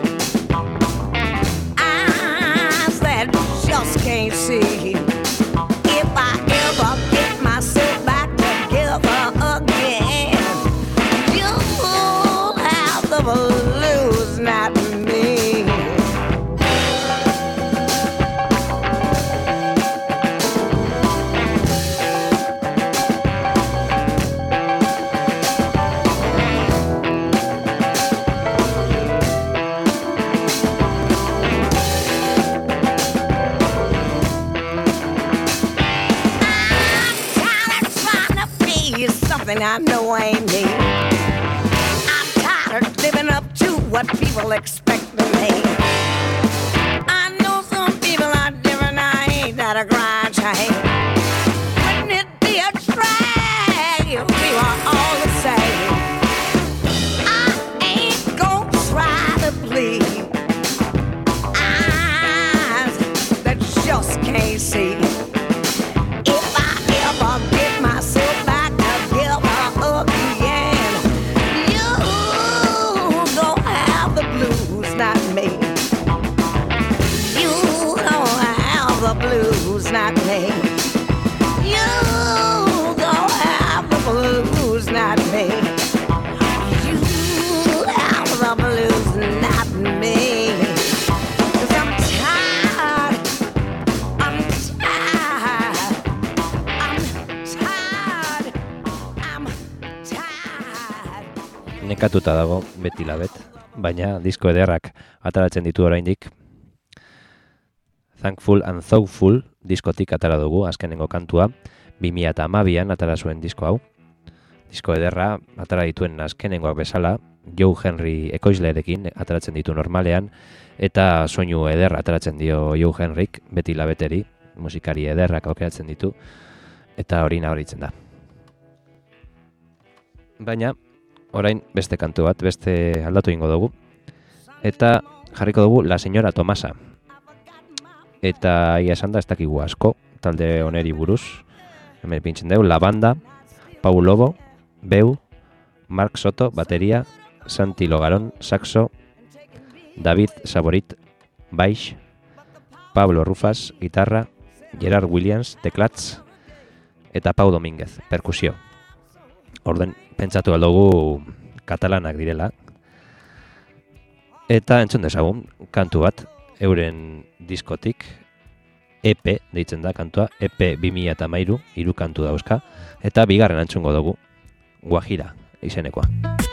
eyes that just can't see. If I ever get myself back together again, you'll have the blues, not me. I know ain't me. I'm tired of living up to what people expect of me. I know some people are different, I ain't that a grind chain. Wouldn't it be a drag if we were all the same? I ain't gonna try to please eyes that just can't see. If I ever get myself nekatuta dago beti labet, baina disko ederrak ataratzen ditu oraindik. Thankful and Thoughtful diskotik atara dugu azkenengo kantua, 2012an atara zuen disko hau. Disko ederra atara dituen azkenengoak bezala, Joe Henry ekoizlearekin ataratzen ditu normalean, eta soinu ederra ataratzen dio Joe Henryk beti labeteri, musikari ederrak aukeratzen ditu, eta hori nabaritzen da. Baina, orain beste kantu bat, beste aldatu ingo dugu, eta jarriko dugu La Señora Tomasa. Eta ia esan da, ez dakigu asko, talde oneri buruz, hemen pintzen dugu, La Banda, Pau Lobo, Beu, Mark Soto, bateria, Santi Logarón, saxo, David Saborit, baix, Pablo Rufas, guitarra, Gerard Williams, teclats, eta Pau Domínguez, perkusio. Orden, pentsatu aldugu katalanak direla. Eta entzun dezagun, kantu bat, euren diskotik, EP deitzen da kantua, EP 2013, 3 kantu dauzka, eta bigarren entzungo dugu, Guajira izenekoa.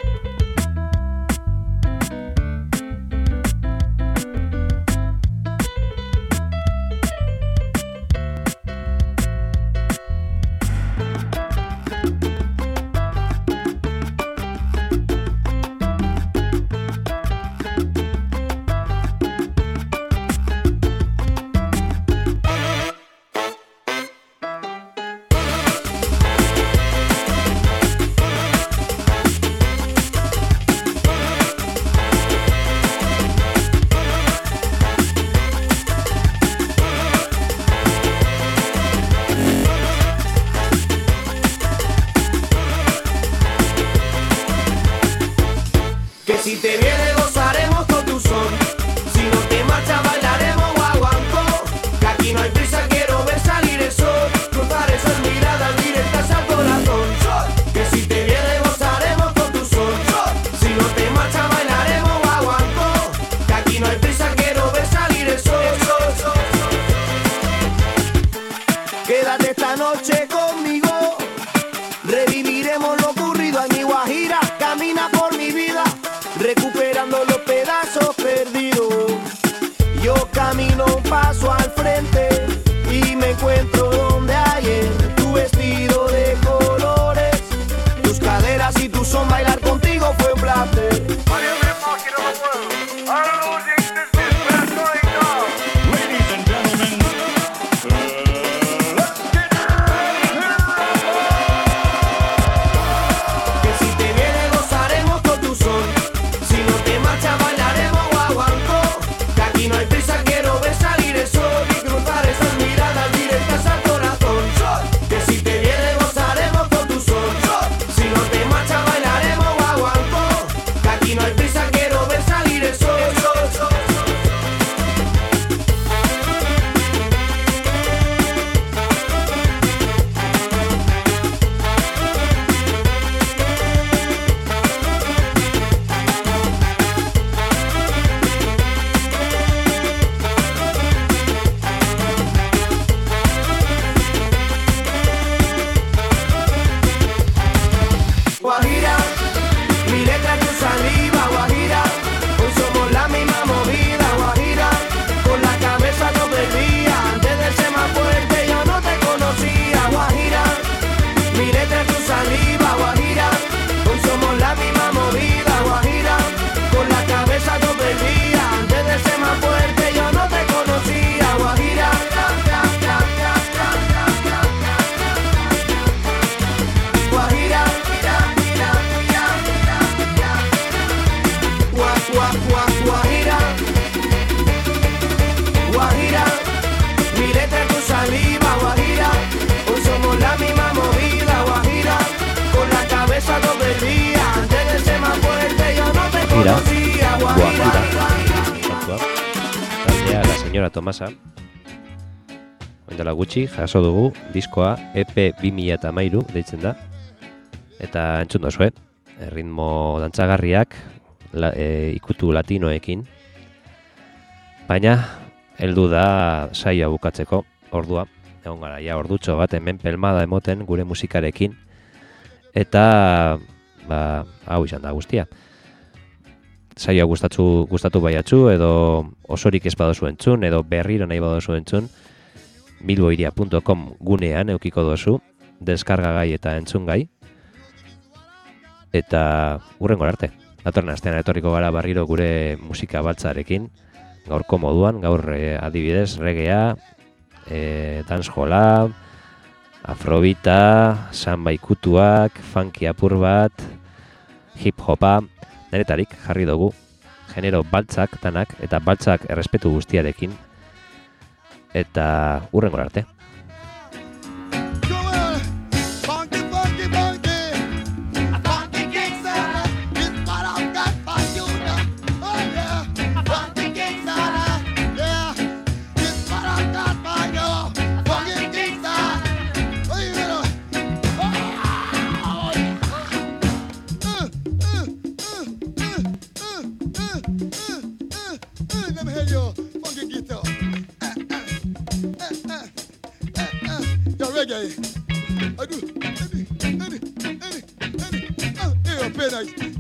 Si te viene gozaremos con tu son, si no te marcha bailaremos guaguancó, que aquí no hay prisa, quiero ver salir el sol, cruzar esas miradas directas al corazón. Que si te viene gozaremos con tu son, si no te marcha bailaremos guaguancó, que aquí no hay prisa, quiero ver salir el sol. Quédate esta noche conmigo, reviviremos lo ocurrido en mi Guajira, camina por mi vida, recuperando los pedazos perdidos. Yo camino un paso al frente y me encuentro donde ayer, tu vestido de colores, tus caderas y tu son, bailar contigo fue un placer. Guajira, taldea La Señora Tomasa, oindela gutxi, jaso dugu, diskoa EP 2013 deitzen da, eta entzun dozue, ritmo dantzagarriak, ikutu latinoekin, baina heldu da saia bukatzeko ordua, egon gara, ja ordutxo bat hemen pelmada emoten gure musikarekin, eta hau izan da guztia. Saioa gustatu baiatzu, edo osorik ez badozu entzun, edo berriro nahi badozu entzun, bilboiria.com gunean eukiko dozu, deskargagai eta entzungai, eta hurrengo arte. Datorren astean etorriko gara berriro gure musika baltzarekin, gaurko moduan, gaur adibidez, reggaea, dancehola, afrobita, samba ikutuak, funky apur bat, hip-hopa, neretarik jarri dugu, genero baltzak danak, eta baltzak errespetu guztiarekin, eta hurrengo arte. Reggae. I do. Hey,